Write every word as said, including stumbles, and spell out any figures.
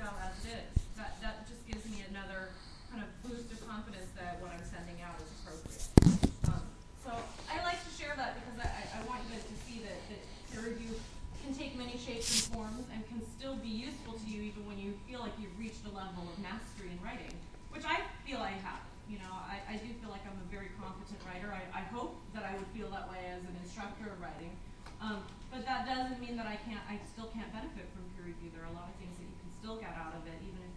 well as it is. That, that just gives me another kind of boost of confidence that what I'm sending out is appropriate. Um, so I like to share that because I, I want you guys to see that, that peer review can take many shapes and forms and can still be useful to you even when you feel like you've reached a level of mastery in writing, which I feel I have. You know, I, I do feel like I'm a very competent writer. I, I hope that I would feel that way as an instructor of writing. Um, but that doesn't mean that I can't, I still can't benefit from peer review. There are a lot of things that you can still get out of it, even if